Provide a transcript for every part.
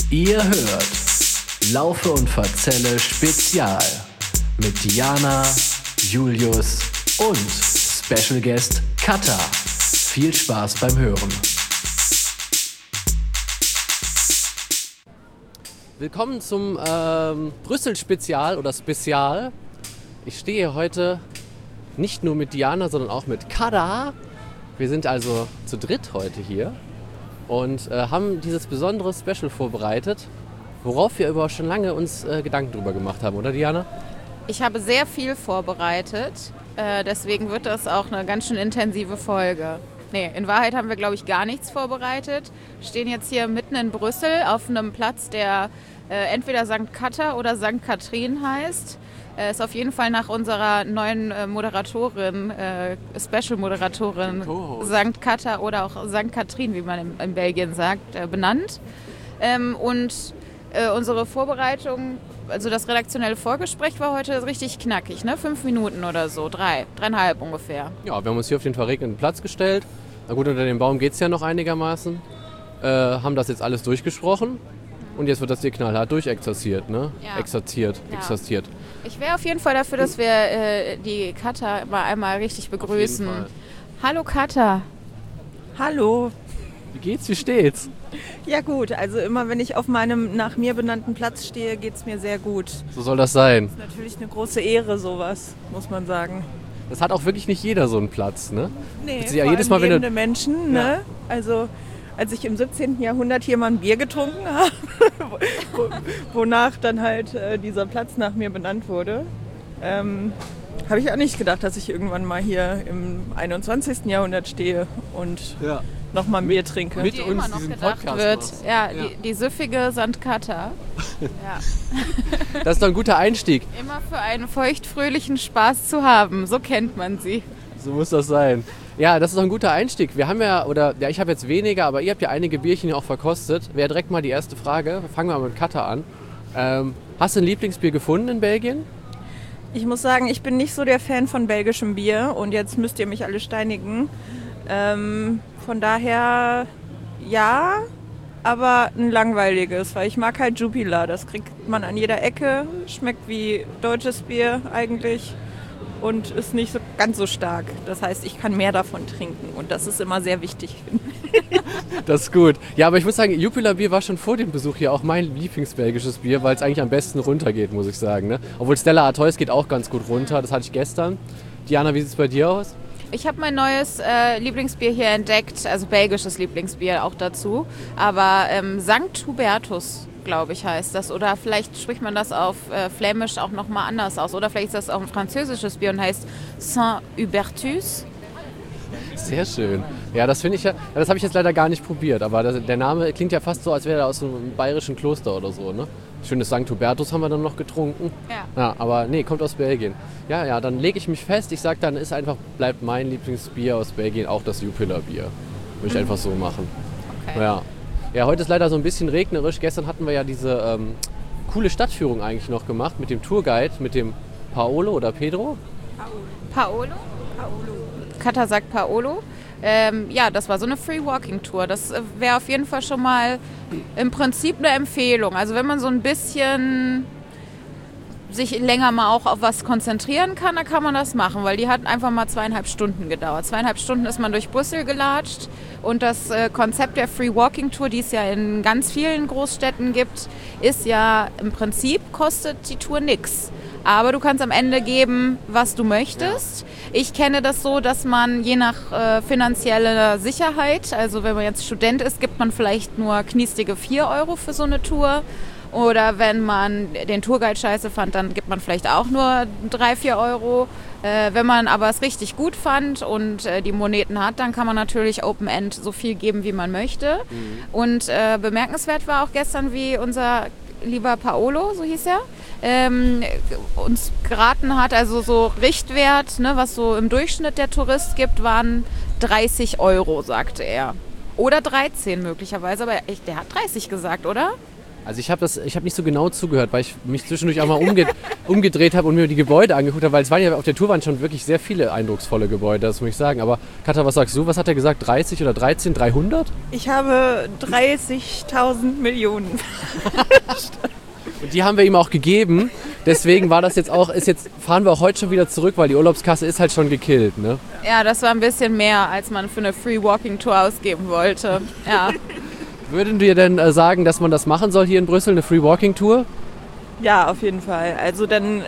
Ihr hört Laufe und Verzelle Spezial mit Diana, Julius und Special Guest Katha. Viel Spaß beim Hören. Willkommen zum Brüssel-Spezial oder Spezial. Ich stehe heute nicht nur mit Diana, sondern auch mit Katha. Wir sind also zu dritt heute hier und haben dieses besondere Special vorbereitet, worauf wir aber schon lange uns Gedanken drüber gemacht haben, oder Diana? Ich habe sehr viel vorbereitet, deswegen wird das auch eine ganz schön intensive Folge. Nee, in Wahrheit haben wir, glaube ich, gar nichts vorbereitet. Wir stehen jetzt hier mitten in Brüssel auf einem Platz, der entweder St. Katha oder St. Katrin heißt. Ist auf jeden Fall nach unserer neuen Moderatorin, Special-Moderatorin St. Katha oder auch St. Katrin, wie man in Belgien sagt, benannt. Unsere Vorbereitung, also das redaktionelle Vorgespräch war heute richtig knackig, ne? 5 Minuten oder so, 3,5 ungefähr. Ja, wir haben uns hier auf den verregneten Platz gestellt. Na gut, unter dem Baum geht es ja noch einigermaßen. Haben das jetzt alles durchgesprochen und jetzt wird das hier knallhart durchexerziert, ne? Ja. Exerziert. Ich wäre auf jeden Fall dafür, dass wir die Katha mal einmal richtig begrüßen. Auf jeden Fall. Hallo Katha. Hallo. Wie geht's, wie steht's? Ja gut, also immer wenn ich auf meinem nach mir benannten Platz stehe, geht es mir sehr gut. So soll das sein. Das ist natürlich eine große Ehre, sowas, muss man sagen. Das hat auch wirklich nicht jeder so einen Platz, ne? Nee, Ja, vor jedes allem Mal, wenn du- lebende Menschen, ne? Ja. Also als ich im 17. Jahrhundert hier mal ein Bier getrunken habe, wonach dann halt dieser Platz nach mir benannt wurde, habe ich auch nicht gedacht, dass ich irgendwann mal hier im 21. Jahrhundert stehe und Ja. nochmal ein Bier trinke. mit Die uns immer noch diesen gedacht Podcast wird. machst. Ja, Ja. die süffige St. Katha. Ja. Das ist doch ein guter Einstieg. Immer für einen feuchtfröhlichen Spaß zu haben, so kennt man sie. So muss das sein. Ja, das ist doch ein guter Einstieg. Wir haben ich habe jetzt weniger, aber ihr habt ja einige Bierchen auch verkostet. Wäre direkt mal die erste Frage. Fangen wir mal mit Katha an. Hast du ein Lieblingsbier gefunden in Belgien? Ich muss sagen, ich bin nicht so der Fan von belgischem Bier und jetzt müsst ihr mich alle steinigen. Von daher ja, aber ein langweiliges, weil ich mag halt Jupiler. Das kriegt man an jeder Ecke, schmeckt wie deutsches Bier eigentlich und ist nicht so ganz so stark. Das heißt, ich kann mehr davon trinken und das ist immer sehr wichtig, finde ich. Das ist gut. Ja, aber ich muss sagen, Jupiler Bier war schon vor dem Besuch hier auch mein Lieblingsbelgisches Bier, weil es eigentlich am besten runtergeht, muss ich sagen. Ne? Obwohl Stella Artois geht auch ganz gut runter, das hatte ich gestern. Diana, wie sieht es bei dir aus? Ich habe mein neues Lieblingsbier hier entdeckt, also belgisches Lieblingsbier auch dazu. Aber St. Hubertus, glaube ich, heißt das. Oder vielleicht spricht man das auf Flämisch auch nochmal anders aus. Oder vielleicht ist das auch ein französisches Bier und heißt Saint Hubertus. Sehr schön. Ja, das finde ich ja, das habe ich jetzt leider gar nicht probiert, aber der Name klingt ja fast so, als wäre er aus einem bayerischen Kloster oder so, ne? Schönes St. Hubertus haben wir dann noch getrunken. Ja, aber nee, kommt aus Belgien. Ja, dann lege ich mich fest. Ich sage, dann bleibt mein Lieblingsbier aus Belgien auch das Jupiler Bier. Würde ich einfach so machen. Okay. Ja, heute ist leider so ein bisschen regnerisch. Gestern hatten wir ja diese coole Stadtführung eigentlich noch gemacht mit dem Tourguide, mit dem Paolo oder Pedro. Paolo? Katha sagt Paolo. Ja, das war so eine Free-Walking-Tour. Das wäre auf jeden Fall schon mal im Prinzip eine Empfehlung. Also wenn man so ein bisschen sich länger mal auch auf was konzentrieren kann, dann kann man das machen, weil die hat einfach mal 2,5 Stunden gedauert. 2,5 Stunden ist man durch Brüssel gelatscht und das Konzept der Free-Walking-Tour, die es ja in ganz vielen Großstädten gibt, ist ja im Prinzip, kostet die Tour nichts. Aber du kannst am Ende geben, was du möchtest. Ich kenne das so, dass man je nach finanzieller Sicherheit, also wenn man jetzt Student ist, gibt man vielleicht nur kniestige 4 Euro für so eine Tour. Oder wenn man den Tourguide scheiße fand, dann gibt man vielleicht auch nur 3, 4 Euro. Wenn man aber es richtig gut fand und die Moneten hat, dann kann man natürlich Open End so viel geben, wie man möchte. Und bemerkenswert war auch gestern, wie unser lieber Paolo, so hieß er, uns geraten hat, also so Richtwert, ne, was so im Durchschnitt der Tourist gibt, waren 30 Euro, sagte er. Oder 13 möglicherweise, aber der hat 30 gesagt, oder? Also ich habe nicht so genau zugehört, weil ich mich zwischendurch auch mal umgedreht habe und mir die Gebäude angeguckt habe, weil es waren ja auf der Tour waren schon wirklich sehr viele eindrucksvolle Gebäude, das muss ich sagen. Aber Katha, was sagst du? Was hat er gesagt? 30 oder 13? 300? Ich habe 30.000 Millionen. Und die haben wir ihm auch gegeben. Deswegen war das jetzt auch, fahren wir auch heute schon wieder zurück, weil die Urlaubskasse ist halt schon gekillt, ne? Ja, das war ein bisschen mehr, als man für eine Free Walking Tour ausgeben wollte. Ja. Würden wir denn sagen, dass man das machen soll hier in Brüssel, eine Free Walking Tour? Ja, auf jeden Fall. Also dann,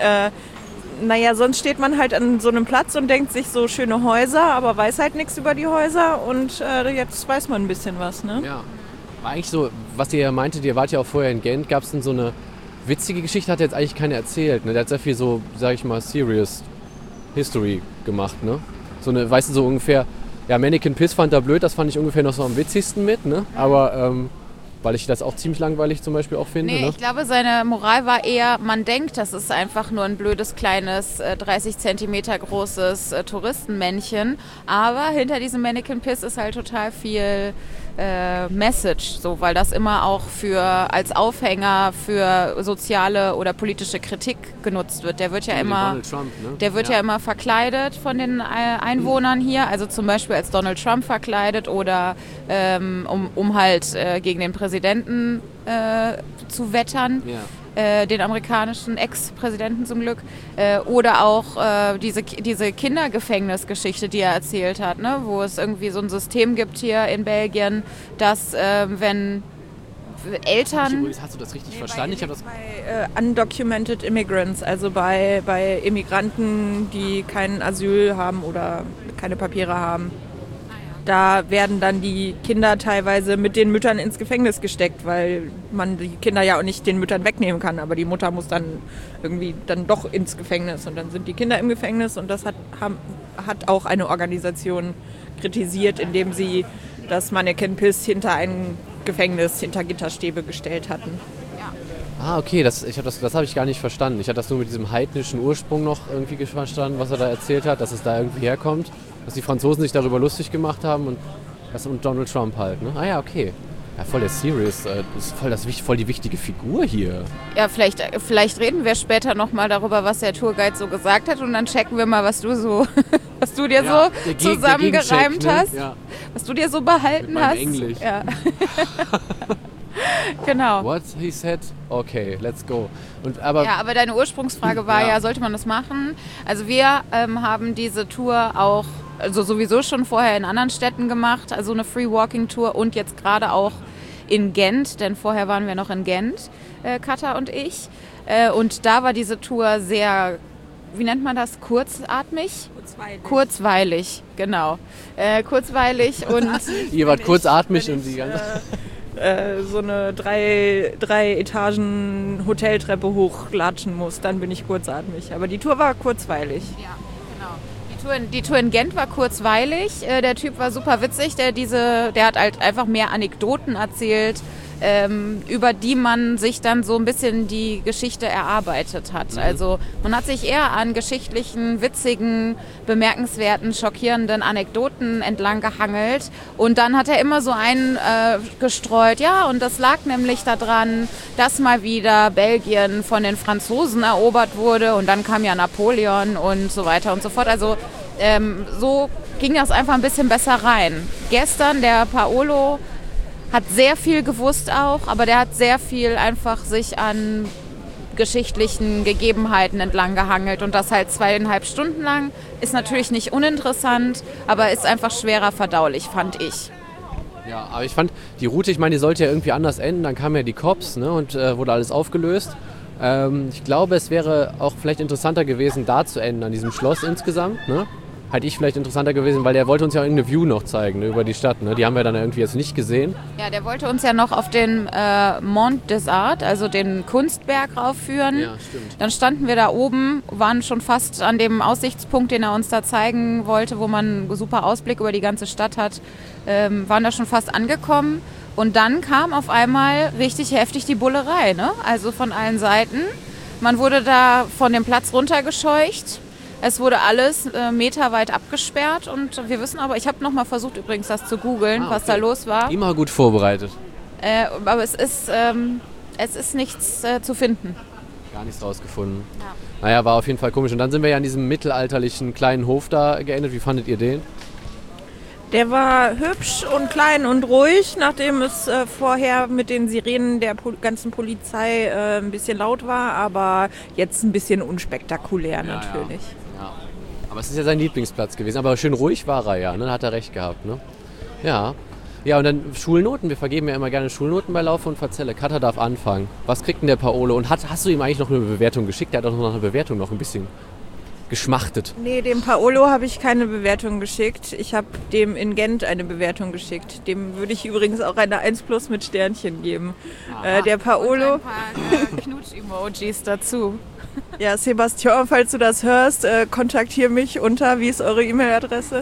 sonst steht man halt an so einem Platz und denkt sich so schöne Häuser, aber weiß halt nichts über die Häuser und jetzt weiß man ein bisschen was, ne? Ja. War eigentlich so, was ihr ja meintet, ihr wart ja auch vorher in Gent, gab es denn so eine witzige Geschichte, hat jetzt eigentlich keiner erzählt, ne? Der hat sehr viel so, sag ich mal, Serious History gemacht, ne? So eine, weißt du, so ungefähr, ja, Mannequin Piss fand er blöd, das fand ich ungefähr noch so am witzigsten mit, ne? Aber, weil ich das auch ziemlich langweilig zum Beispiel auch finde. Nee, ne? Ich glaube, seine Moral war eher, man denkt, das ist einfach nur ein blödes, kleines, 30 Zentimeter großes Touristenmännchen. Aber hinter diesem Mannequin Piss ist halt total viel Message, so, weil das immer auch als Aufhänger für soziale oder politische Kritik genutzt wird. Der wird ja immer, Trump, ne? der wird ja immer verkleidet von den Einwohnern hier, also zum Beispiel als Donald Trump verkleidet oder um halt gegen den Präsidenten zu wettern. Ja. Den amerikanischen Ex-Präsidenten zum Glück, oder auch diese Kindergefängnisgeschichte, die er erzählt hat, ne? Wo es irgendwie so ein System gibt hier in Belgien, dass wenn Eltern... Hast du das richtig verstanden? Ich habe das bei undocumented immigrants, also bei Immigranten, die kein Asyl haben oder keine Papiere haben. Da werden dann die Kinder teilweise mit den Müttern ins Gefängnis gesteckt, weil man die Kinder ja auch nicht den Müttern wegnehmen kann. Aber die Mutter muss dann irgendwie dann doch ins Gefängnis. Und dann sind die Kinder im Gefängnis. Und das hat auch eine Organisation kritisiert, indem sie das Mannequin Piss hinter ein Gefängnis, hinter Gitterstäbe gestellt hatten. Ah, okay, das habe ich gar nicht verstanden. Ich hatte das nur mit diesem heidnischen Ursprung noch irgendwie verstanden, was er da erzählt hat, dass es da irgendwie herkommt, dass die Franzosen sich darüber lustig gemacht haben und Donald Trump halt, ne? Ah ja, okay. Ja, voll der Serious, das ist voll die wichtige Figur hier. Ja, vielleicht reden wir später nochmal darüber, was der Tourguide so gesagt hat und dann checken wir mal, was du dir so zusammengereimt hast, ne? Ja. Was du dir so behalten mit hast. Englisch. Ja. Genau. What he said? Okay, let's go. Aber deine Ursprungsfrage war ja, sollte man das machen? Also wir haben diese Tour auch, also sowieso schon vorher in anderen Städten gemacht, also eine Free Walking Tour und jetzt gerade auch in Gent, denn vorher waren wir noch in Gent, Katha und ich. Und da war diese Tour sehr, wie nennt man das, kurzatmig? Kurzweilig, genau. Kurzweilig und... Ihr wart kurzatmig und die ganze... so eine drei Etagen Hoteltreppe hochlatschen muss, dann bin ich kurzatmig. Aber die Tour war kurzweilig. Ja, genau. Die Tour in Gent war kurzweilig. Der Typ war super witzig. Der hat halt einfach mehr Anekdoten erzählt, über die man sich dann so ein bisschen die Geschichte erarbeitet hat. Also man hat sich eher an geschichtlichen, witzigen, bemerkenswerten, schockierenden Anekdoten entlang gehangelt und dann hat er immer so einen gestreut, ja, und das lag nämlich daran, dass mal wieder Belgien von den Franzosen erobert wurde und dann kam ja Napoleon und so weiter und so fort. Also so ging das einfach ein bisschen besser rein. Gestern der Paolo hat sehr viel gewusst auch, aber der hat sehr viel einfach sich an geschichtlichen Gegebenheiten entlang gehangelt und das halt 2,5 Stunden lang. Ist natürlich nicht uninteressant, aber ist einfach schwerer verdaulich, fand ich. Ja, aber ich fand die Route, ich meine, die sollte ja irgendwie anders enden, dann kamen ja die Cops, ne, und wurde alles aufgelöst. Ich glaube, es wäre auch vielleicht interessanter gewesen, da zu enden, an diesem Schloss insgesamt, ne? Halte ich vielleicht interessanter gewesen, weil der wollte uns ja irgendeine View noch zeigen, ne, über die Stadt. Ne? Die haben wir dann irgendwie jetzt nicht gesehen. Ja, der wollte uns ja noch auf den Mont des Arts, also den Kunstberg, raufführen. Ja, stimmt. Dann standen wir da oben, waren schon fast an dem Aussichtspunkt, den er uns da zeigen wollte, wo man einen super Ausblick über die ganze Stadt hat, waren da schon fast angekommen. Und dann kam auf einmal richtig heftig die Bullerei, ne? Also von allen Seiten. Man wurde da von dem Platz runtergescheucht. Es wurde alles meterweit abgesperrt und wir wissen aber, ich habe nochmal versucht übrigens das zu googeln, was da los war. Immer gut vorbereitet. Aber es ist, Es ist nichts zu finden. Gar nichts rausgefunden. Ja. Naja, war auf jeden Fall komisch. Und dann sind wir ja an diesem mittelalterlichen kleinen Hof da geendet. Wie fandet ihr den? Der war hübsch und klein und ruhig, nachdem es vorher mit den Sirenen der ganzen Polizei ein bisschen laut war, aber jetzt ein bisschen unspektakulär natürlich. Ja. Aber es ist ja sein Lieblingsplatz gewesen. Aber schön ruhig war er ja, ne? Hat er recht gehabt, ne? Ja. Ja, und dann Schulnoten. Wir vergeben ja immer gerne Schulnoten bei Laufe und Verzelle. Katha darf anfangen. Was kriegt denn der Paolo? Und hast du ihm eigentlich noch eine Bewertung geschickt? Der hat doch noch eine Bewertung noch ein bisschen geschmachtet. Nee, dem Paolo habe ich keine Bewertung geschickt. Ich habe dem in Gent eine Bewertung geschickt. Dem würde ich übrigens auch eine 1+ mit Sternchen geben. Der Paolo... Und ein paar Knutsch-Emojis dazu. Ja, Sebastian, falls du das hörst, kontaktiere mich unter, wie ist eure E-Mail-Adresse?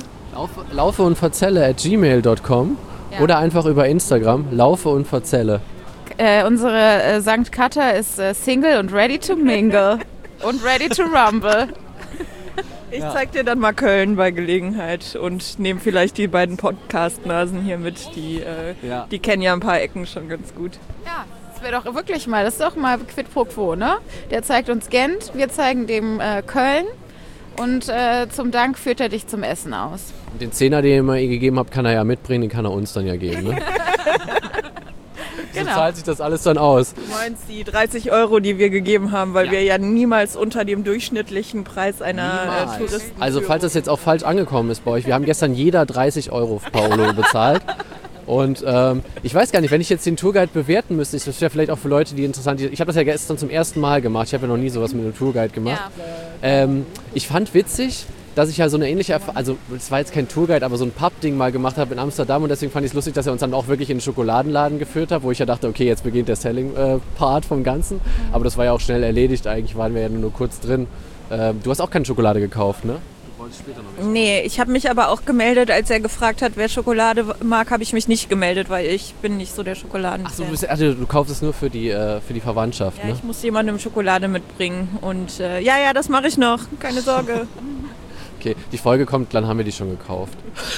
Laufe-und-verzelle@gmail.com oder einfach über Instagram, Laufe und Verzelle. Unsere St. Katha ist Single und ready to mingle und ready to rumble. Ich zeig dir dann mal Köln bei Gelegenheit und nehme vielleicht die beiden Podcast-Nasen hier mit. Die kennen ja ein paar Ecken schon ganz gut. Ja, das wäre doch wirklich mal, das ist doch mal quid pro quo, ne? Der zeigt uns Gent, wir zeigen dem Köln und zum Dank führt er dich zum Essen aus. Und den Zehner, den ihr mir gegeben habt, kann er ja mitbringen, den kann er uns dann ja geben, ne? Genau. So zahlt sich das alles dann aus. Du meinst die 30 €, die wir gegeben haben, weil wir ja niemals unter dem durchschnittlichen Preis einer Touristenführung... Also falls das jetzt auch falsch angekommen ist bei euch, wir haben gestern jeder 30 € für Paolo bezahlt. Und ich weiß gar nicht, wenn ich jetzt den Tourguide bewerten müsste, das wäre vielleicht auch für Leute, die interessant sind. Ich habe das ja gestern zum ersten Mal gemacht. Ich habe ja noch nie sowas mit einem Tourguide gemacht. Ja. Ich fand witzig, dass ich ja so eine ähnliche Erfahrung, also es war jetzt kein Tourguide, aber so ein Pub-Ding mal gemacht habe in Amsterdam und deswegen fand ich es lustig, dass er uns dann auch wirklich in den Schokoladenladen geführt hat, wo ich ja dachte, okay, jetzt beginnt der Selling-Part vom Ganzen. Aber das war ja auch schnell erledigt, eigentlich waren wir ja nur kurz drin. Du hast auch keine Schokolade gekauft, ne? Nee, ich habe mich aber auch gemeldet, als er gefragt hat, wer Schokolade mag, habe ich mich nicht gemeldet, weil ich bin nicht so der Schokoladenfan. Ach so, du kaufst es nur für die Verwandtschaft, ja, ne? Ich muss jemandem Schokolade mitbringen und ja, das mache ich noch, keine Sorge. Okay, die Folge kommt, dann haben wir die schon gekauft.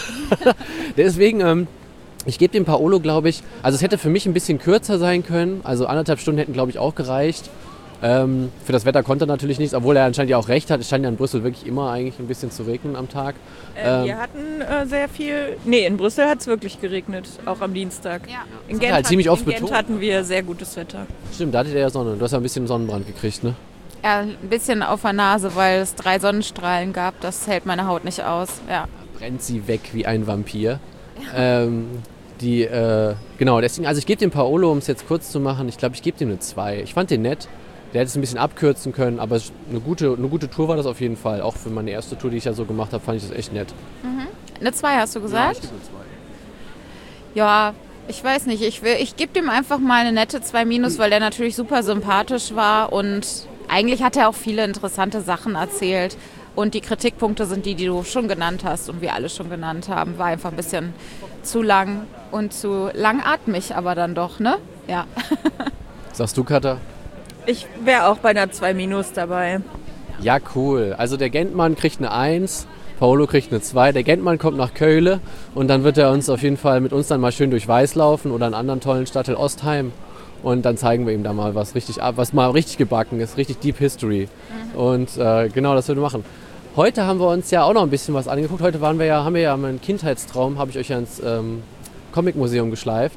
Deswegen, ich gebe dem Paolo, glaube ich, also es hätte für mich ein bisschen kürzer sein können, also 1,5 Stunden hätten, glaube ich, auch gereicht. Für das Wetter konnte er natürlich nichts, obwohl er anscheinend ja auch recht hat. Es scheint ja in Brüssel wirklich immer eigentlich ein bisschen zu regnen am Tag. Wir hatten sehr viel... Nee, in Brüssel hat es wirklich geregnet, auch am Dienstag. Ja. In Gent, Gent hatten wir sehr gutes Wetter. Stimmt, da hattet ihr ja Sonne. Du hast ja ein bisschen Sonnenbrand gekriegt, ne? Ja, ein bisschen auf der Nase, weil es 3 Sonnenstrahlen gab. Das hält meine Haut nicht aus. Ja. Brennt sie weg wie ein Vampir. Ja. Genau, deswegen, also ich gebe dem Paolo, um es jetzt kurz zu machen, ich glaube, ich gebe dem eine 2. Ich fand den nett. Der hätte es ein bisschen abkürzen können, aber eine gute Tour war das auf jeden Fall. Auch für meine erste Tour, die ich ja so gemacht habe, fand ich das echt nett. Mhm. Eine 2 hast du gesagt? Ja, ich gebe eine 2. Ja, ich weiß nicht. Ich gebe dem einfach mal eine nette 2-, weil der natürlich super sympathisch war und eigentlich hat er auch viele interessante Sachen erzählt. Und die Kritikpunkte sind die du schon genannt hast und wir alle schon genannt haben. War einfach ein bisschen zu lang und zu langatmig, aber dann doch, ne? Ja. Sagst du, Katha? Ich wäre auch bei einer 2- dabei. Ja, cool. Also der Gentmann kriegt eine 1, Paolo kriegt eine 2. Der Gentmann kommt nach Köln und dann wird er uns auf jeden Fall mit uns dann mal schön durch Weiß laufen oder einen anderen tollen Stadtteil Ostheim. Und dann zeigen wir ihm da mal was mal richtig gebacken ist, richtig Deep History. Und genau, das würden wir machen. Heute haben wir uns ja auch noch ein bisschen was angeguckt. Heute haben wir ja meinen Kindheitstraum, habe ich euch ja ins Comic-Museum geschleift.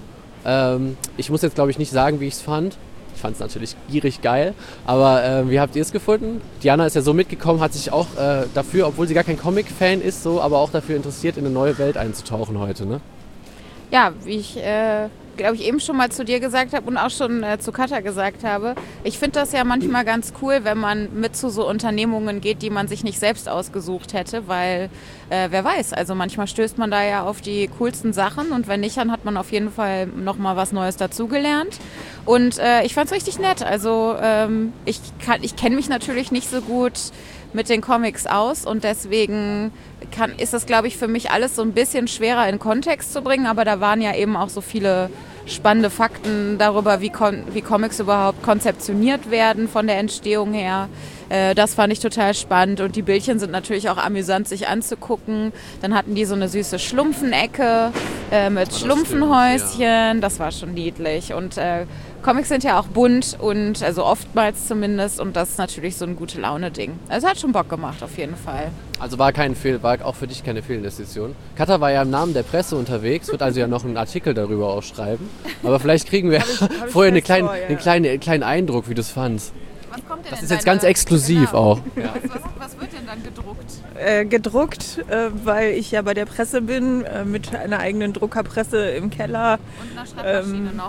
Ich muss jetzt, glaube ich, nicht sagen, wie ich es fand. Ich fand es natürlich gierig geil, aber wie habt ihr es gefunden? Diana ist ja so mitgekommen, hat sich auch dafür, obwohl sie gar kein Comic-Fan ist, so, aber auch dafür interessiert, in eine neue Welt einzutauchen heute, ne? Ja, wie ich, glaube ich, eben schon mal zu dir gesagt habe und auch schon zu Katha gesagt habe, ich finde das ja manchmal ganz cool, wenn man mit zu so Unternehmungen geht, die man sich nicht selbst ausgesucht hätte, weil wer weiß, also manchmal stößt man da ja auf die coolsten Sachen und wenn nicht, dann hat man auf jeden Fall nochmal was Neues dazugelernt. Und ich fand es richtig nett. Also ich kenne mich natürlich nicht so gut mit den Comics aus und deswegen ist das, glaube ich, für mich alles so ein bisschen schwerer in Kontext zu bringen, aber da waren ja eben auch so viele spannende Fakten darüber, wie Comics überhaupt konzeptioniert werden von der Entstehung her. Das fand ich total spannend und die Bildchen sind natürlich auch amüsant, sich anzugucken. Dann hatten die so eine süße Schlumpfenecke mit Schlumpfenhäuschen. Ja. Das war schon niedlich. Und Comics sind ja auch bunt und also oftmals zumindest und das ist natürlich so ein gute Laune-Ding. Also hat schon Bock gemacht auf jeden Fall. Also war auch für dich keine Fehlinvestition. Katha war ja im Namen der Presse unterwegs, wird also ja noch einen Artikel darüber auch schreiben. Aber vielleicht kriegen wir vorher einen kleinen Eindruck, wie du es fandst. Was kommt denn das ist jetzt ganz exklusiv auch. Ja. Was wird denn dann gedruckt? Gedruckt, weil ich ja bei der Presse bin, mit einer eigenen Druckerpresse im Keller. Und einer Schreibmaschine noch,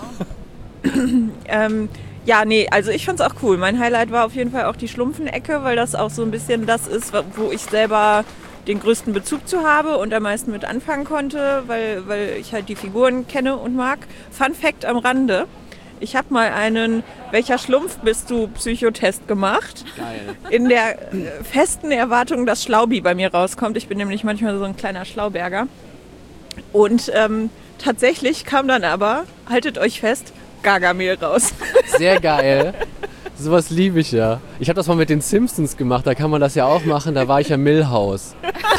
genau. Ja, nee, also ich fand's auch cool. Mein Highlight war auf jeden Fall auch die Schlumpfenecke, weil das auch so ein bisschen das ist, wo ich selber den größten Bezug zu habe und am meisten mit anfangen konnte, weil ich halt die Figuren kenne und mag. Fun Fact am Rande. Ich habe mal einen "Welcher Schlumpf bist du" Psychotest gemacht. Geil. In der festen Erwartung, dass Schlaubi bei mir rauskommt. Ich bin nämlich manchmal so ein kleiner Schlauberger. Und tatsächlich kam dann aber, haltet euch fest, Gargamel raus. Sehr geil. Sowas liebe ich ja. Ich habe das mal mit den Simpsons gemacht, da kann man das ja auch machen, da war ich ja Milhouse.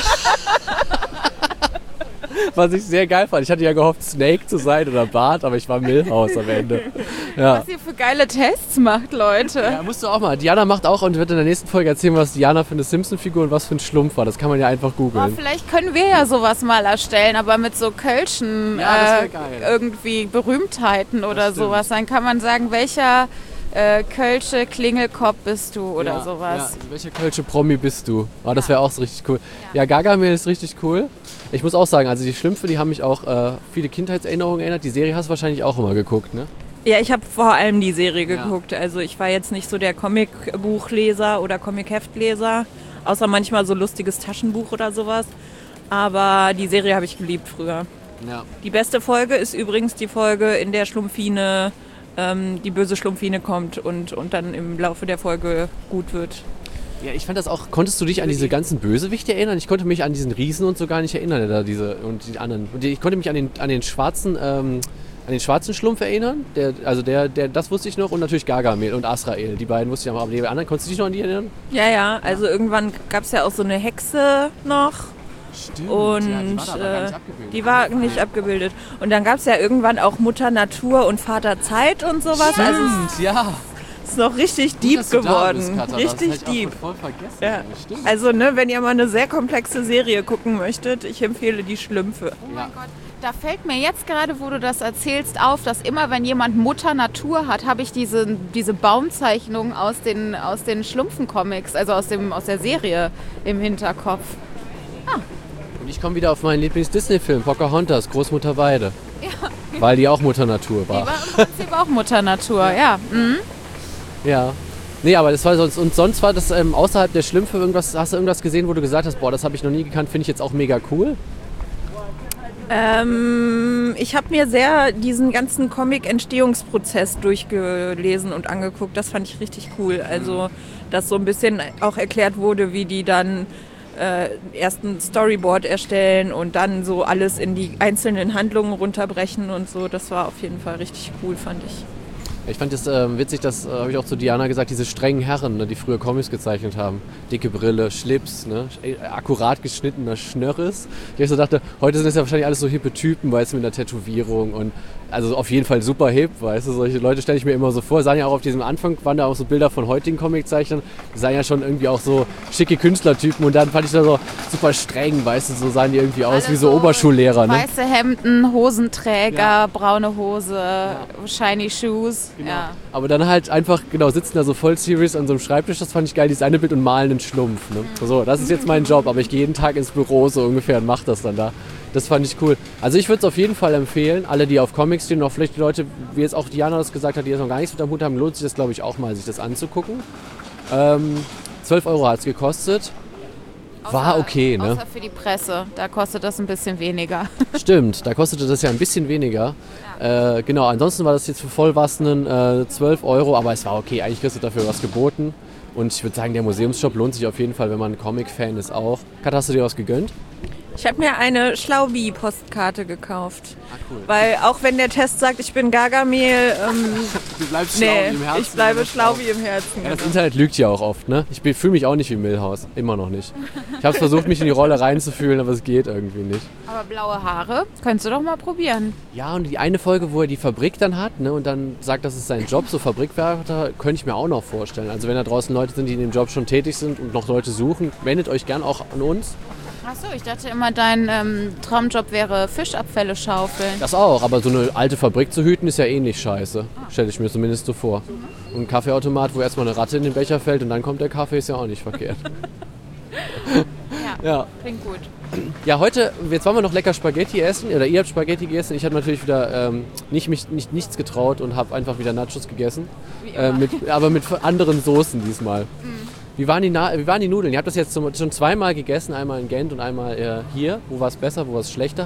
Was ich sehr geil fand. Ich hatte ja gehofft, Snake zu sein oder Bart, aber ich war Milhouse am Ende. Ja. Was ihr für geile Tests macht, Leute. Ja, musst du auch mal. Diana macht auch und wird in der nächsten Folge erzählen, was Diana für eine Simpson-Figur und was für ein Schlumpf war. Das kann man ja einfach googeln. Vielleicht können wir ja sowas mal erstellen, aber mit so Kölschen irgendwie Berühmtheiten oder sowas. Dann kann man sagen, welcher Kölsche Klingelkopf bist du oder sowas. Ja. Welcher Kölsche Promi bist du? Oh, das wäre auch so richtig cool. Ja, Gargamel ist richtig cool. Ich muss auch sagen, also die Schlümpfe, die haben mich auch viele Kindheitserinnerungen erinnert. Die Serie hast du wahrscheinlich auch immer geguckt, ne? Ja, ich habe vor allem die Serie geguckt. Also ich war jetzt nicht so der Comicbuchleser oder Comicheftleser, außer manchmal so lustiges Taschenbuch oder sowas. Aber die Serie habe ich geliebt früher. Ja. Die beste Folge ist übrigens die Folge, in der Schlumpfine, die böse Schlumpfine kommt und dann im Laufe der Folge gut wird. Ja, ich fand das auch. Konntest du dich an diese ganzen Bösewichte erinnern? Ich konnte mich an diesen Riesen und so gar nicht erinnern, und die anderen. Und ich konnte mich an den schwarzen Schlumpf erinnern. Das wusste ich noch und natürlich Gargamel und Azrael. Die beiden wusste ich noch, aber die anderen konntest du dich noch an die erinnern? Ja. Also irgendwann gab es ja auch so eine Hexe noch. Stimmt. Und ja, die war nicht abgebildet. Und dann gab es ja irgendwann auch Mutter Natur und Vater Zeit und sowas. Stimmt, also ja. Ist noch richtig deep geworden. Da bist, richtig das deep. Voll vergessen. Ja. Also wenn ihr mal eine sehr komplexe Serie gucken möchtet, ich empfehle die Schlümpfe. Oh mein Gott. Da fällt mir jetzt gerade, wo du das erzählst, auf, dass immer, wenn jemand Mutter Natur hat, habe ich diese Baumzeichnung aus den Schlumpfen-Comics, also aus der Serie im Hinterkopf. Und ich komme wieder auf meinen Lieblings-Disney-Film, Pocahontas, Großmutter Weide. Ja. Weil die auch Mutter Natur war. Die war im Prinzip auch Mutter Natur, ja. Mhm. Ja. Nee, aber das war sonst war das außerhalb der Schlümpfe hast du irgendwas gesehen, wo du gesagt hast, boah, das habe ich noch nie gekannt, finde ich jetzt auch mega cool? Ich habe mir sehr diesen ganzen Comic-Entstehungsprozess durchgelesen und angeguckt. Das fand ich richtig cool. Also, dass so ein bisschen auch erklärt wurde, wie die dann erst ein Storyboard erstellen und dann so alles in die einzelnen Handlungen runterbrechen und so. Das war auf jeden Fall richtig cool, fand ich. Ich fand das witzig, das habe ich auch zu Diana gesagt, diese strengen Herren, ne, die früher Comics gezeichnet haben. Dicke Brille, Schlips, ne, akkurat geschnittener Schnörres. Ich so dachte, heute sind das ja wahrscheinlich alles so hippe Typen, weißt du, mit einer Tätowierung und also auf jeden Fall super hip, weißt du, solche Leute stelle ich mir immer so vor. Sahen ja auch auf diesem Anfang, waren da auch so Bilder von heutigen Comiczeichnern, die sahen ja schon irgendwie auch so schicke Künstlertypen und dann fand ich da so super streng, weißt du, so sahen die irgendwie aus wie so Oberschullehrer. Ne? Weiße Hemden, Hosenträger, braune Hose, shiny shoes. Genau. Ja. Aber dann halt einfach, sitzen da so voll serious an so einem Schreibtisch, das fand ich geil, dieses eine Bild und malen einen Schlumpf. Ne? So, das ist jetzt mein Job, aber ich gehe jeden Tag ins Büro so ungefähr und mache das dann da. Das fand ich cool. Also ich würde es auf jeden Fall empfehlen, alle, die auf Comics stehen, auch vielleicht die Leute, wie jetzt auch Diana das gesagt hat, die jetzt noch gar nichts mit am Hut haben, lohnt sich das, glaube ich, auch mal, sich das anzugucken. 12 € hat es gekostet. War okay, ne? Außer für die Presse, da kostet das ein bisschen weniger. Stimmt, da kostete das ja ein bisschen weniger. Ja. Genau, ansonsten war das jetzt für Vollwassenen 12 €, aber es war okay, eigentlich kriegst du dafür was geboten. Und ich würde sagen, der Museumsshop lohnt sich auf jeden Fall, wenn man ein Comic-Fan ist auch. Kat, hast du dir was gegönnt? Ich habe mir eine Schlaubi-Postkarte gekauft. Ah, cool. Weil auch wenn der Test sagt, ich bin Gargamel, Du bleibst Schlaubi im Herzen. ich bleibe Schlaubi im Herzen. Ja, das Internet lügt ja auch oft, ne? Ich fühle mich auch nicht wie Milhouse. Immer noch nicht. Ich habe versucht, mich in die Rolle reinzufühlen, aber es geht irgendwie nicht. Aber blaue Haare, könntest du doch mal probieren. Ja, und die eine Folge, wo er die Fabrik dann hat, ne, und dann sagt, das ist sein Job, so Fabrikwärter, könnte ich mir auch noch vorstellen. Also wenn da draußen Leute sind, die in dem Job schon tätig sind und noch Leute suchen, wendet euch gern auch an uns. Achso, ich dachte immer, dein Traumjob wäre Fischabfälle schaufeln. Das auch, aber so eine alte Fabrik zu hüten ist ja eh nicht scheiße. Stelle ich mir zumindest so vor. Und ein Kaffeeautomat, wo erstmal eine Ratte in den Becher fällt und dann kommt der Kaffee, ist ja auch nicht verkehrt. Ja, klingt gut. Ja, heute, jetzt wollen wir noch lecker Spaghetti essen, oder ihr habt Spaghetti gegessen. Ich habe natürlich wieder nichts getraut und habe einfach wieder Nachos gegessen. Aber mit anderen Soßen diesmal. Wie waren die Nudeln? Ihr habt das jetzt schon zweimal gegessen, einmal in Gent und einmal hier. Wo war es besser, wo war es schlechter?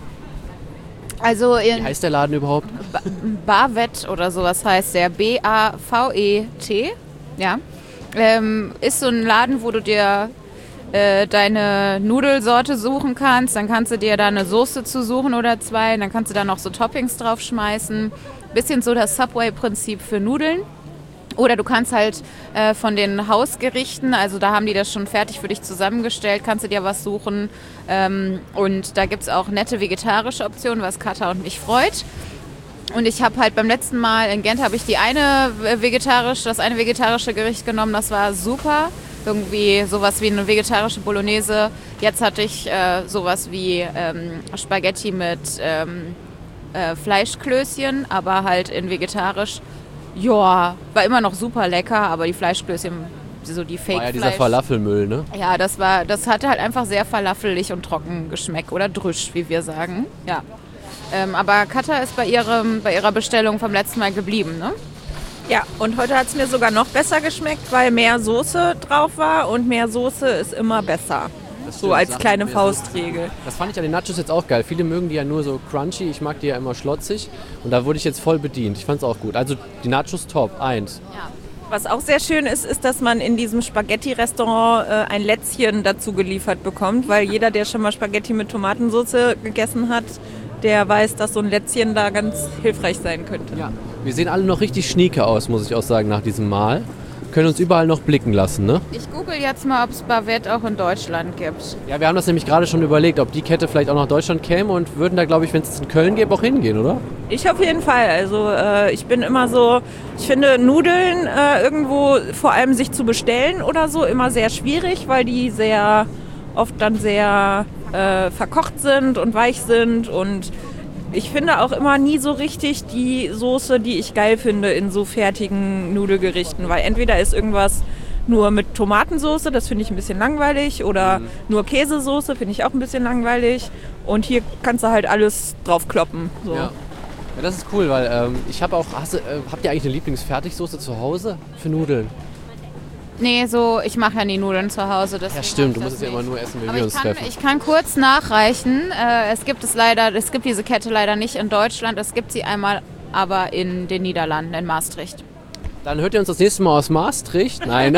Also Wie heißt der Laden überhaupt? Bavet oder sowas heißt der, B-A-V-E-T. Ja. Ist so ein Laden, wo du dir deine Nudelsorte suchen kannst. Dann kannst du dir da eine Soße zu suchen oder zwei. Dann kannst du da noch so Toppings drauf schmeißen. Bisschen so das Subway-Prinzip für Nudeln. Oder du kannst halt von den Hausgerichten, also da haben die das schon fertig für dich zusammengestellt, kannst du dir was suchen. Und da gibt es auch nette vegetarische Optionen, was Katha und mich freut. Und ich habe halt beim letzten Mal in Gent habe ich das eine vegetarische Gericht genommen, das war super. Irgendwie sowas wie eine vegetarische Bolognese. Jetzt hatte ich sowas wie Spaghetti mit Fleischklößchen, aber halt in vegetarisch. Ja, war immer noch super lecker, aber die Fleischklößchen, so die Fake-Fleisch. War ja dieser Falafelmüll, ne? Ja, das hatte halt einfach sehr falafelig und trocken geschmeckt oder drüsch, wie wir sagen. Ja. Aber Katha ist bei ihrer Bestellung vom letzten Mal geblieben, ne? Ja, und heute hat es mir sogar noch besser geschmeckt, weil mehr Soße drauf war und mehr Soße ist immer besser. So als kleine Faustregel. Das fand ich an den Nachos jetzt auch geil. Viele mögen die ja nur so crunchy, ich mag die ja immer schlotzig. Und da wurde ich jetzt voll bedient. Ich fand es auch gut. Also die Nachos top, 1. Ja. Was auch sehr schön ist, dass man in diesem Spaghetti-Restaurant ein Lätzchen dazu geliefert bekommt, weil jeder, der schon mal Spaghetti mit Tomatensauce gegessen hat, der weiß, dass so ein Lätzchen da ganz hilfreich sein könnte. Ja, wir sehen alle noch richtig schnieke aus, muss ich auch sagen, nach diesem Mal. Können uns überall noch blicken lassen, ne? Ich google jetzt mal, ob es Bavet auch in Deutschland gibt. Ja, wir haben das nämlich gerade schon überlegt, ob die Kette vielleicht auch nach Deutschland käme und würden da, glaube ich, wenn es in Köln gäbe, auch hingehen, oder? Ich auf jeden Fall. Also ich bin immer so, ich finde Nudeln irgendwo vor allem sich zu bestellen oder so immer sehr schwierig, weil die sehr oft dann sehr verkocht sind und weich sind und ich finde auch immer nie so richtig die Soße, die ich geil finde in so fertigen Nudelgerichten, weil entweder ist irgendwas nur mit Tomatensoße, das finde ich ein bisschen langweilig, oder nur Käsesoße, finde ich auch ein bisschen langweilig und hier kannst du halt alles draufkloppen. So. Ja. Ja, das ist cool, weil ich habe auch, habt ihr eigentlich eine Lieblingsfertigsoße zu Hause für Nudeln? Nee, ich mache ja nie Nudeln zu Hause. Ja, stimmt, du musst es ja immer nur essen, wenn wir uns treffen. Ich kann kurz nachreichen. Es gibt diese Kette leider nicht in Deutschland. Es gibt sie einmal aber in den Niederlanden, in Maastricht. Dann hört ihr uns das nächste Mal aus Maastricht. Nein.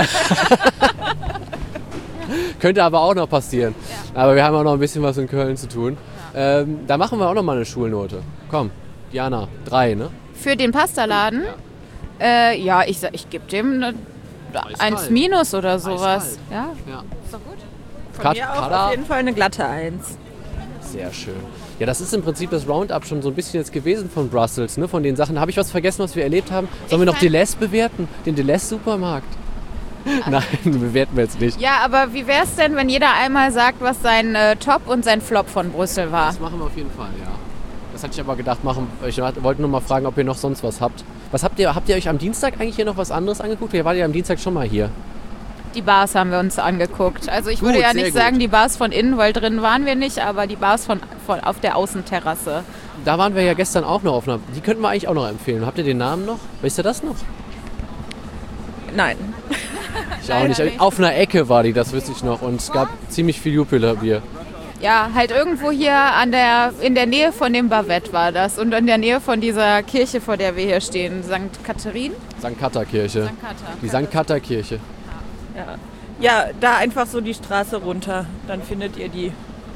Könnte aber auch noch passieren. Ja. Aber wir haben auch noch ein bisschen was in Köln zu tun. Ja. Da machen wir auch noch mal eine Schulnote. Komm, Diana, 3, ne? Für den Pastaladen? Ja, ich gebe dem eine 1 minus oder sowas. Ja, ist doch gut. Von mir auch auf jeden Fall eine glatte 1. Sehr schön. Ja, das ist im Prinzip das Roundup schon so ein bisschen jetzt gewesen von Brussels, ne? Von den Sachen. Habe ich was vergessen, was wir erlebt haben? Sollen wir noch Deleuze bewerten? Den Deleuze-Supermarkt? Nein, bewerten wir jetzt nicht. Ja, aber wie wäre es denn, wenn jeder einmal sagt, was sein Top und sein Flop von Brüssel war? Das machen wir auf jeden Fall, ja. Das hatte ich aber gedacht machen. Ich wollte nur mal fragen, ob ihr noch sonst was habt. Habt ihr euch am Dienstag eigentlich hier noch was anderes angeguckt? Ihr wart ja am Dienstag schon mal hier. Die Bars haben wir uns angeguckt. Also ich würde ja nicht sagen, die Bars von innen, weil drin waren wir nicht, aber die Bars von auf der Außenterrasse. Da waren wir ja gestern auch noch auf einer. Die könnten wir eigentlich auch noch empfehlen. Habt ihr den Namen noch? Wisst ihr das noch? Nein. Ich auch nicht. Auf einer Ecke war die, das wüsste ich noch. Und es gab ziemlich viel Jupiler Bier. Ja, halt irgendwo hier in der Nähe von dem Bavet war das und in der Nähe von dieser Kirche, vor der wir hier stehen, St. Katharin? St. Katha-Kirche. Die St. Katha-Kirche. Ja, da einfach so die Straße runter, dann findet ihr die.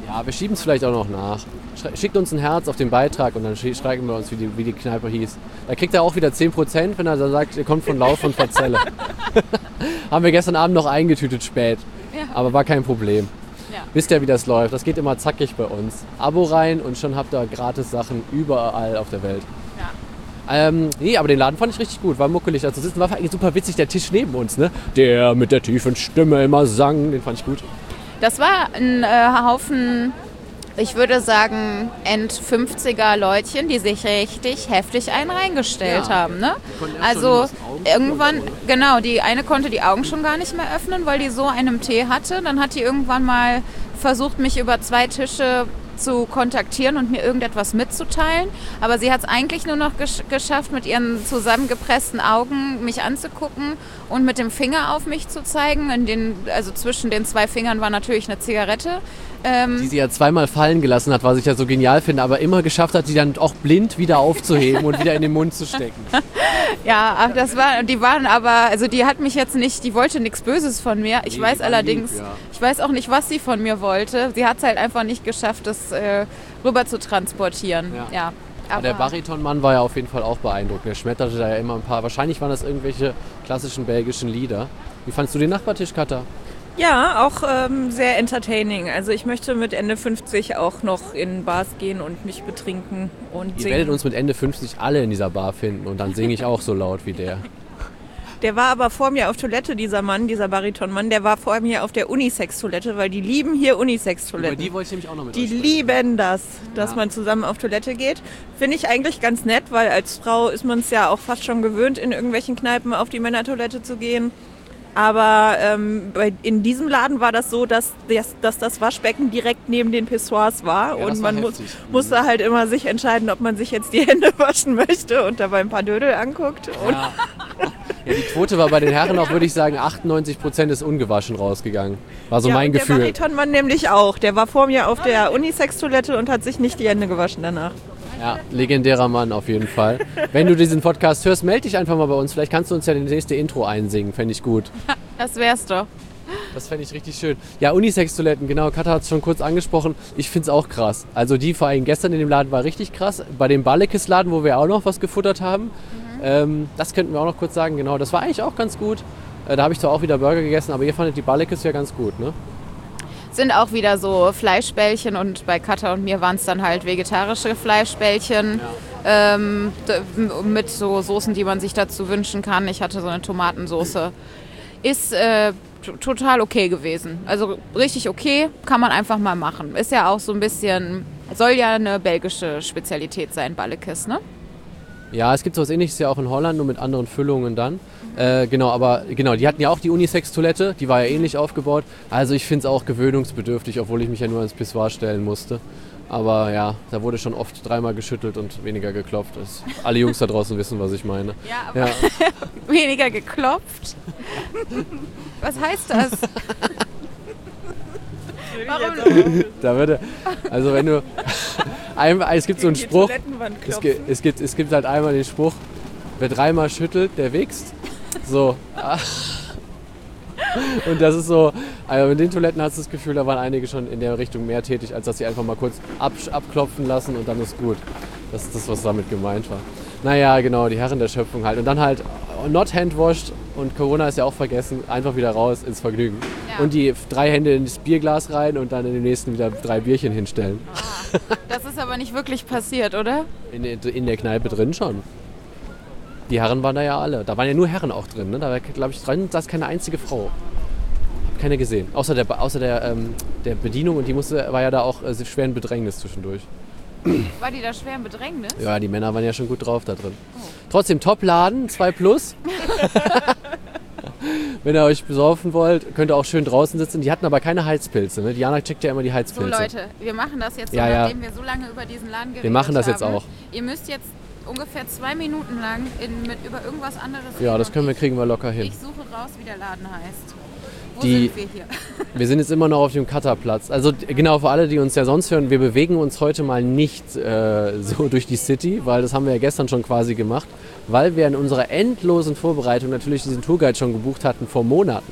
Ja, wir schieben es vielleicht auch noch nach. Schickt uns ein Herz auf den Beitrag und dann schreiben wir uns, wie die Kneipe hieß. Da kriegt er auch wieder 10%, wenn er dann sagt, ihr kommt von Lauf und Verzelle. Haben wir gestern Abend noch eingetütet spät. Ja. Aber war kein Problem. Ja. Wisst ihr, wie das läuft? Das geht immer zackig bei uns. Abo rein und schon habt ihr gratis Sachen überall auf der Welt. Ja. Nee, aber den Laden fand ich richtig gut. War muckelig da zu sitzen. War eigentlich super witzig, der Tisch neben uns, ne? Der mit der tiefen Stimme immer sang. Den fand ich gut. Das war ein Haufen, ich würde sagen, End-50er Leutchen, die sich richtig heftig einen reingestellt haben. Ne? Also irgendwann, genau, die eine konnte die Augen schon gar nicht mehr öffnen, weil die so einen Tee hatte. Dann hat die irgendwann mal versucht, mich über 2 Tische zu kontaktieren und mir irgendetwas mitzuteilen. Aber sie hat es eigentlich nur noch geschafft, mit ihren zusammengepressten Augen mich anzugucken und mit dem Finger auf mich zu zeigen. Also zwischen den 2 Fingern war natürlich eine Zigarette. Die sie ja zweimal fallen gelassen hat, was ich ja so genial finde, aber immer geschafft hat, die dann auch blind wieder aufzuheben und wieder in den Mund zu stecken. Ja, die hat mich jetzt nicht, die wollte nichts Böses von mir. Ich weiß allerdings, ich weiß auch nicht, was sie von mir wollte. Sie hat es halt einfach nicht geschafft, das rüber zu transportieren. Ja. Aber der Baritonmann war ja auf jeden Fall auch beeindruckend. Der schmetterte da ja immer ein paar, wahrscheinlich waren das irgendwelche klassischen belgischen Lieder. Wie fandst du den Nachbartisch, Katha? Ja, auch sehr entertaining. Also ich möchte mit Ende 50 auch noch in Bars gehen und mich betrinken und singen. Ihr werdet uns mit Ende 50 alle in dieser Bar finden und dann singe ich auch so laut wie der. Der war aber vor mir auf Toilette, dieser Baritonmann, der war vor mir auf der Unisex-Toilette, weil die lieben hier Unisex-Toiletten. Über die wollte ich nämlich auch noch mit Die lieben das, dass man zusammen auf Toilette geht. Finde ich eigentlich ganz nett, weil als Frau ist man es ja auch fast schon gewöhnt, in irgendwelchen Kneipen auf die Männertoilette zu gehen. Aber in diesem Laden war das so, dass das Waschbecken direkt neben den Pissoirs war. Ja, und man musste halt immer sich entscheiden, ob man sich jetzt die Hände waschen möchte und dabei ein paar Dödel anguckt. Ja. Ja, die Quote war bei den Herren auch, würde ich sagen, 98% ist ungewaschen rausgegangen. War so mein Gefühl. Der Baritonmann nämlich auch. Der war vor mir auf der Unisex-Toilette und hat sich nicht die Hände gewaschen danach. Ja, legendärer Mann auf jeden Fall. Wenn du diesen Podcast hörst, melde dich einfach mal bei uns. Vielleicht kannst du uns ja das nächste Intro einsingen, fände ich gut. Das wär's doch. Das fände ich richtig schön. Ja, Unisex-Toiletten, genau, Katha hat es schon kurz angesprochen. Ich finde es auch krass. Also die vor allem gestern in dem Laden war richtig krass. Bei dem Ballekes-Laden, wo wir auch noch was gefuttert haben, das könnten wir auch noch kurz sagen. Genau, das war eigentlich auch ganz gut. Da habe ich zwar auch wieder Burger gegessen, aber ihr fandet die Ballekes ja ganz gut, ne? Sind auch wieder so Fleischbällchen und bei Katha und mir waren es dann halt vegetarische Fleischbällchen mit so Soßen, die man sich dazu wünschen kann. Ich hatte so eine Tomatensoße. Ist total okay gewesen. Also richtig okay, kann man einfach mal machen. Ist ja auch so ein bisschen, soll ja eine belgische Spezialität sein, Ballekes, ne? Ja, es gibt sowas Ähnliches ja auch in Holland, nur mit anderen Füllungen dann. Die hatten ja auch die Unisex-Toilette, die war ja ähnlich aufgebaut. Also ich finde es auch gewöhnungsbedürftig, obwohl ich mich ja nur ans Pissoir stellen musste. Aber ja, da wurde schon oft 3-mal geschüttelt und weniger geklopft. Alle Jungs da draußen wissen, was ich meine. Ja, aber weniger geklopft? Was heißt das? Warum? Da würde, also wenn du, es gibt so einen Spruch, es gibt halt einmal den Spruch, wer 3-mal schüttelt, der wächst. So. Und das ist so, also in den Toiletten hast du das Gefühl, da waren einige schon in der Richtung mehr tätig, als dass sie einfach mal kurz abklopfen lassen und dann ist gut. Das ist das, was damit gemeint war. Naja, genau, die Herren der Schöpfung halt. Und dann halt not handwashed und Corona ist ja auch vergessen, einfach wieder raus ins Vergnügen. Ja. Und die 3 Hände ins Bierglas rein und dann in den nächsten wieder 3 Bierchen hinstellen. Das ist aber nicht wirklich passiert, oder? In der Kneipe drin schon. Die Herren waren da ja alle. Da waren ja nur Herren auch drin. Ne? Da war, glaube ich, drin, da ist keine einzige Frau. Hab keine gesehen. Außer der Bedienung und die war ja da auch schwer in Bedrängnis zwischendurch. War die da schwer in Bedrängnis? Ja, die Männer waren ja schon gut drauf da drin. Oh. Trotzdem Top-Laden, 2+. Wenn ihr euch besaufen wollt, könnt ihr auch schön draußen sitzen. Die hatten aber keine Heizpilze. Ne? Diana checkt ja immer die Heizpilze. So Leute, wir machen das jetzt so, nachdem wir so lange über diesen Laden geredet haben. Wir machen das jetzt auch. Ihr müsst jetzt ungefähr 2 Minuten lang über irgendwas anderes reden. Ja, das kriegen wir locker hin. Ich suche raus, wie der Laden heißt. Wo sind wir hier? Wir sind jetzt immer noch auf dem Cutterplatz. Also genau, für alle, die uns ja sonst hören, wir bewegen uns heute mal nicht so durch die City, weil das haben wir ja gestern schon quasi gemacht, weil wir in unserer endlosen Vorbereitung natürlich diesen Tourguide schon gebucht hatten vor Monaten.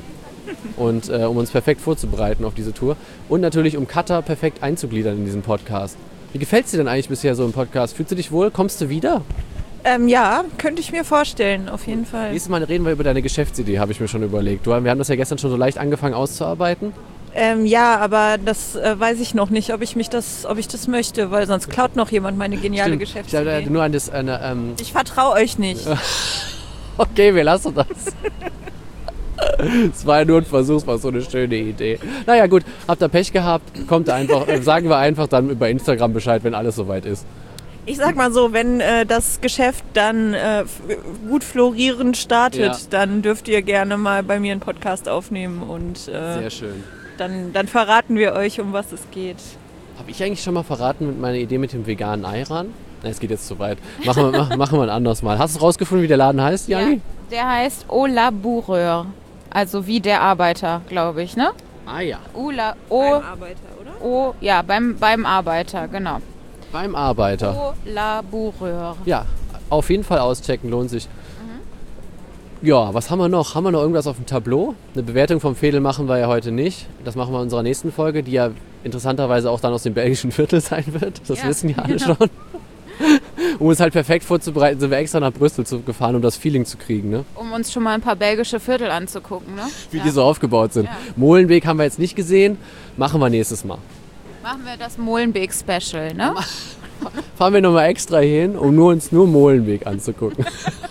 Und um uns perfekt vorzubereiten auf diese Tour. Und natürlich, um Katha perfekt einzugliedern in diesen Podcast. Wie gefällt es dir denn eigentlich bisher so im Podcast? Fühlst du dich wohl? Kommst du wieder? Ja, könnte ich mir vorstellen, auf jeden Fall. Nächstes Mal reden wir über deine Geschäftsidee, habe ich mir schon überlegt. Wir haben das ja gestern schon so leicht angefangen auszuarbeiten. Ja, aber das weiß ich noch nicht, ob ich das möchte, weil sonst klaut noch jemand meine geniale Geschäftsidee. Ich nur an das, ich vertraue euch nicht. Okay, wir lassen das. Es war ja nur ein Versuch, es war so eine schöne Idee. Naja gut, habt ihr Pech gehabt, kommt einfach, sagen wir einfach dann über Instagram Bescheid, wenn alles soweit ist. Ich sag mal so, wenn das Geschäft dann gut florierend startet, dann dürft ihr gerne mal bei mir einen Podcast aufnehmen und sehr schön. Dann verraten wir euch, um was es geht. Habe ich eigentlich schon mal verraten mit meiner Idee mit dem veganen Ayran? Nein, es geht jetzt zu weit. Machen wir ein anderes Mal. Hast du rausgefunden, wie der Laden heißt, Jani? Ja, der heißt Au Laboureur. Also wie der Arbeiter, glaube ich, ne? Ah ja. Beim Arbeiter, oder? Beim Arbeiter, genau. Beim Arbeiter. Au Laboureur. Ja, auf jeden Fall auschecken, lohnt sich. Ja, was haben wir noch? Haben wir noch irgendwas auf dem Tableau? Eine Bewertung vom Veedel machen wir ja heute nicht. Das machen wir in unserer nächsten Folge, die ja interessanterweise auch dann aus dem belgischen Viertel sein wird. Das wissen ja alle schon. Um uns halt perfekt vorzubereiten, sind wir extra nach Brüssel gefahren, um das Feeling zu kriegen. Ne? Um uns schon mal ein paar belgische Viertel anzugucken. Ne? Wie die so aufgebaut sind. Ja. Molenbeek haben wir jetzt nicht gesehen. Machen wir nächstes Mal. Machen wir das Molenbeek-Special, ne? Fahren wir nochmal extra hin, um uns nur Molenbeek anzugucken.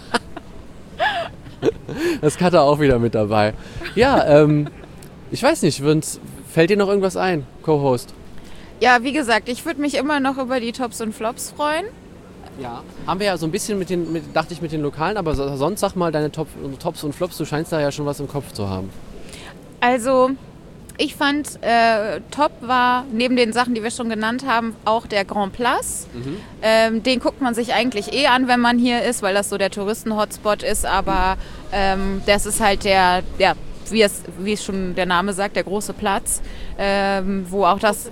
Das Katha auch wieder mit dabei. Ja, ich weiß nicht, fällt dir noch irgendwas ein, Co-Host? Ja, wie gesagt, ich würde mich immer noch über die Tops und Flops freuen. Ja, haben wir ja so ein bisschen mit den Lokalen, aber sonst sag mal deine Tops und Flops, du scheinst da ja schon was im Kopf zu haben. Also, ich fand, top war, neben den Sachen, die wir schon genannt haben, auch der Grand Place. Den guckt man sich eigentlich an, wenn man hier ist, weil das so der Touristen-Hotspot ist, aber das ist halt wie es schon der Name sagt, der große Platz, wo auch das...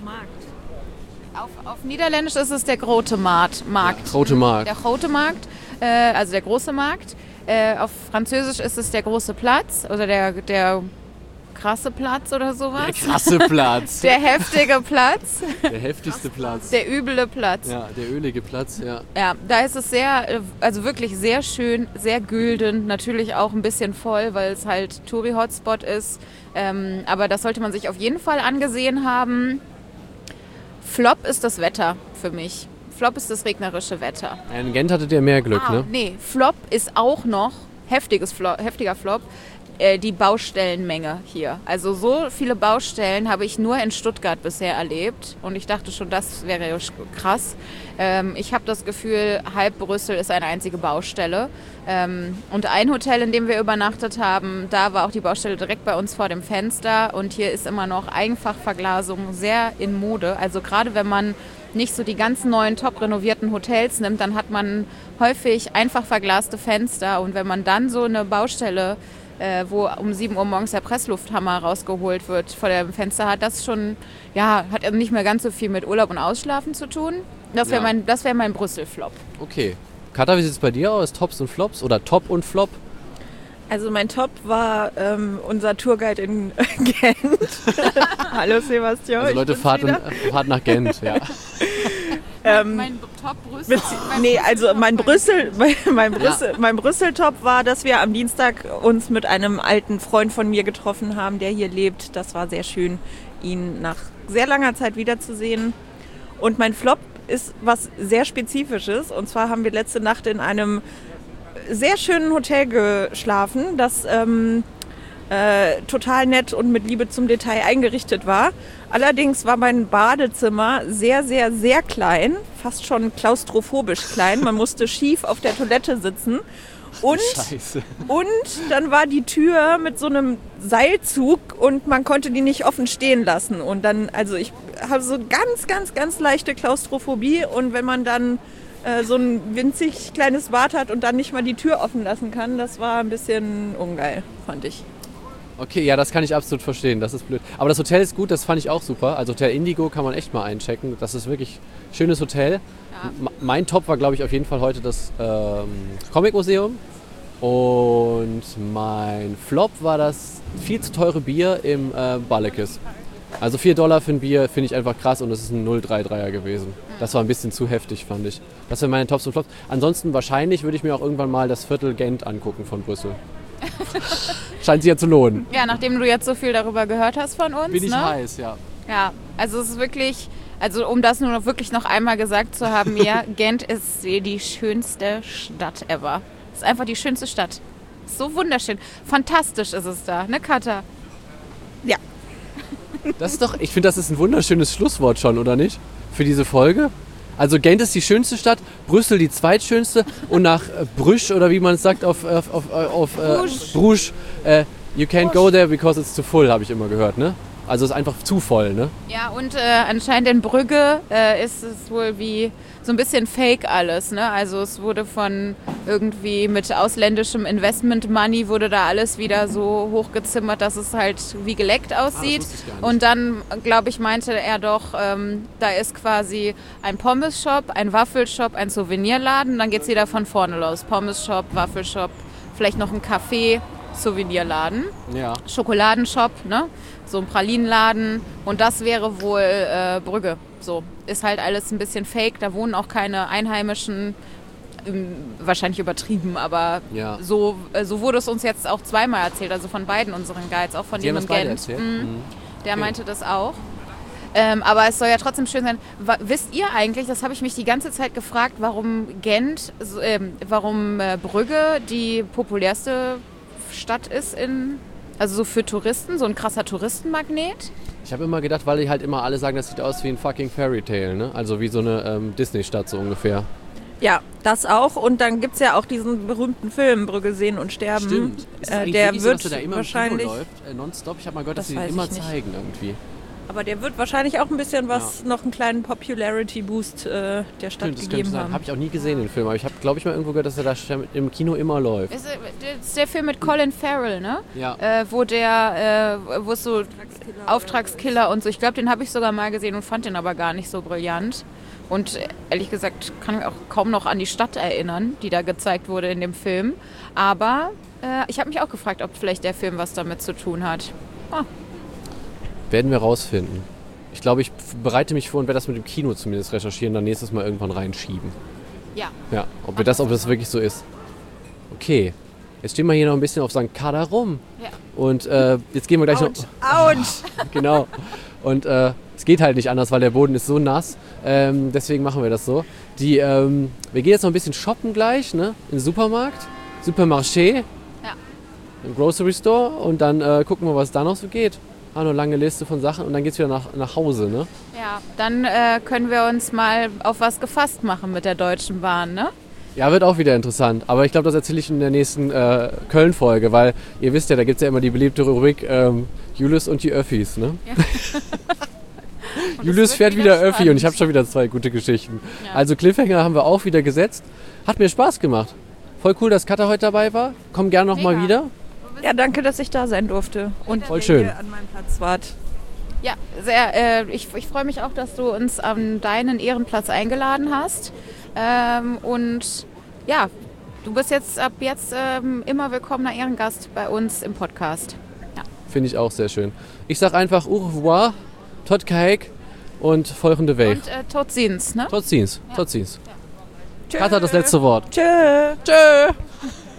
Auf Niederländisch ist es der Grote Markt. Grote Markt. Der Grote Markt, also der große Markt. Auf Französisch ist es der große Platz oder der krasse Platz oder sowas. Der krasse Platz. Der heftige Platz. Der heftigste Platz. Der üble Platz. Ja, der ölige Platz, ja. Ja, da ist es also wirklich sehr schön, sehr gülden, natürlich auch ein bisschen voll, weil es halt Touri-Hotspot ist. Aber das sollte man sich auf jeden Fall angesehen haben. Flop ist das Wetter für mich. Flop ist das regnerische Wetter. In Gent hattet ihr mehr Glück, ne? Nee, Flop ist auch noch, heftiger Flop, die Baustellenmenge hier. Also so viele Baustellen habe ich nur in Stuttgart bisher erlebt und ich dachte schon, das wäre krass. Ich habe das Gefühl, halb Brüssel ist eine einzige Baustelle. Und ein Hotel, in dem wir übernachtet haben, da war auch die Baustelle direkt bei uns vor dem Fenster und hier ist immer noch Einfachverglasung sehr in Mode. Also gerade wenn man nicht so die ganz neuen, top renovierten Hotels nimmt, dann hat man häufig einfach verglaste Fenster und wenn man dann so eine Baustelle wo um 7 Uhr morgens der Presslufthammer rausgeholt wird vor dem Fenster, hat das schon, hat nicht mehr ganz so viel mit Urlaub und Ausschlafen zu tun. Das wäre mein Brüssel-Flop. Okay. Katha, wie sieht es bei dir aus? Tops und Flops oder Top und Flop? Also mein Top war unser Tourguide in Gent. Hallo Sebastian. Also Leute, fahrt nach Gent, ja. Mein Top Brüssel. Mein Brüssel-Top war, dass wir am Dienstag uns mit einem alten Freund von mir getroffen haben, der hier lebt. Das war sehr schön, ihn nach sehr langer Zeit wiederzusehen. Und mein Flop ist was sehr Spezifisches. Und zwar haben wir letzte Nacht in einem sehr schönen Hotel geschlafen, das total nett und mit Liebe zum Detail eingerichtet war. Allerdings war mein Badezimmer sehr, sehr, sehr klein, fast schon klaustrophobisch klein. Man musste schief auf der Toilette sitzen. Und dann war die Tür mit so einem Seilzug und man konnte die nicht offen stehen lassen. Und dann, also ich habe so ganz, ganz, ganz leichte Klaustrophobie und wenn man dann so ein winzig kleines Bad hat und dann nicht mal die Tür offen lassen kann, das war ein bisschen ungeil, fand ich. Okay, ja, das kann ich absolut verstehen, das ist blöd. Aber das Hotel ist gut, das fand ich auch super. Also Hotel Indigo kann man echt mal einchecken, das ist wirklich ein schönes Hotel. Ja. Mein Top war, glaube ich, auf jeden Fall heute das Comic-Museum Und mein Flop war das viel zu teure Bier im Ballekes. Also $4 für ein Bier finde ich einfach krass und es ist ein 0,33er gewesen. Das war ein bisschen zu heftig, fand ich. Das wären meine Tops und Flops. Ansonsten wahrscheinlich würde ich mir auch irgendwann mal das Viertel Gent angucken von Brüssel. Scheint sich ja zu lohnen. Ja, nachdem du jetzt so viel darüber gehört hast von uns. Bin ich heiß, ja. Ja, also es ist wirklich, also um das nur wirklich noch einmal gesagt zu haben, ja, Gent ist die schönste Stadt ever. Es ist einfach die schönste Stadt. So wunderschön. Fantastisch ist es da, ne Katha? Ja. Das ist doch, ich finde, das ist ein wunderschönes Schlusswort schon, oder nicht? Für diese Folge. Also Gent ist die schönste Stadt, Brüssel die zweitschönste und nach Bruges oder wie man es sagt auf Bruges, you can't go there because it's too full, habe ich immer gehört, ne? Also es ist einfach zu voll, ne? Ja, und anscheinend in Brügge ist es wohl wie so ein bisschen fake alles, ne? Also es wurde von irgendwie mit ausländischem Investment Money wurde da alles wieder so hochgezimmert, dass es halt wie geleckt aussieht. Das wusste ich gar nicht. Und dann, glaube ich, meinte er doch, da ist quasi ein Pommes-Shop, ein Waffelshop, ein Souvenirladen. Dann geht es wieder von vorne los. Pommes-Shop, Waffelshop, vielleicht noch ein Café, Souvenirladen. Ja. Schokoladenshop, ne? So ein Pralinenladen und das wäre wohl Brügge. So, ist halt alles ein bisschen fake, da wohnen auch keine Einheimischen, wahrscheinlich übertrieben, aber ja. so wurde es uns jetzt auch zweimal erzählt, also von beiden unseren Guides, auch von dem in Gent. Der meinte das auch. Aber es soll ja trotzdem schön sein. Wisst ihr eigentlich, das habe ich mich die ganze Zeit gefragt, warum Brügge die populärste Stadt ist also so für Touristen, so ein krasser Touristenmagnet? Ich habe immer gedacht, weil die halt immer alle sagen, das sieht aus wie ein fucking Fairytale, ne? Also wie so eine Disney-Stadt so ungefähr. Ja, das auch. Und dann gibt es ja auch diesen berühmten Film Brügge sehen und sterben. Stimmt. Ist das der so, wird dass der immer wahrscheinlich im Kino läuft, nonstop. Ich habe mal gehört, dass sie den weiß immer ich nicht. zeigen irgendwie. Aber der wird wahrscheinlich auch ein bisschen was, noch einen kleinen Popularity-Boost der Stadt gegeben haben. Habe ich auch nie gesehen, den Film. Aber ich habe, glaube ich, mal irgendwo gehört, dass er da im Kino immer läuft. Das ist der Film mit Colin Farrell, ne? Ja. Wo es so Auftragskiller und so. Ich glaube, den habe ich sogar mal gesehen und fand den aber gar nicht so brillant. Und ehrlich gesagt kann ich mich auch kaum noch an die Stadt erinnern, die da gezeigt wurde in dem Film. Aber ich habe mich auch gefragt, ob vielleicht der Film was damit zu tun hat. Werden wir rausfinden. Ich glaube, ich bereite mich vor und werde das mit dem Kino zumindest recherchieren, dann nächstes Mal irgendwann reinschieben. Ja. Ja, ob das wirklich so ist. Okay, jetzt stehen wir hier noch ein bisschen auf St. Kada rum. Ja. Und jetzt gehen wir gleich noch... Autsch! Genau. Und es geht halt nicht anders, weil der Boden ist so nass. Deswegen machen wir das so. Wir gehen jetzt noch ein bisschen shoppen gleich, ne? In den Supermarkt. Supermarché. Ja. Im Grocery Store. Und dann gucken wir, was da noch so geht. Haben eine lange Liste von Sachen und dann geht's wieder nach Hause, ne? Ja, dann können wir uns mal auf was gefasst machen mit der Deutschen Bahn, ne? Ja, wird auch wieder interessant. Aber ich glaube, das erzähle ich in der nächsten Köln-Folge, weil ihr wisst ja, da gibt es ja immer die beliebte Rubrik Julius und die Öffis, ne? Ja. Julius fährt wieder Öffi und ich habe schon wieder 2 gute Geschichten. Ja. Also Cliffhanger haben wir auch wieder gesetzt. Hat mir Spaß gemacht. Voll cool, dass Katha heute dabei war. Komm gerne noch mal wieder. Ja, danke, dass ich da sein durfte und voll schön an meinem Platz wart. Ja, sehr. Ich freue mich auch, dass du uns an deinen Ehrenplatz eingeladen hast. Und ja, du bist ab jetzt immer willkommener Ehrengast bei uns im Podcast. Ja. Finde ich auch sehr schön. Ich sag einfach au revoir, tot kijk und volgende Week. Und tot ziens, ne? Tot ziens, Ja. tot ziens. Ja. Katha hat das letzte Wort. Tschö. Tschö.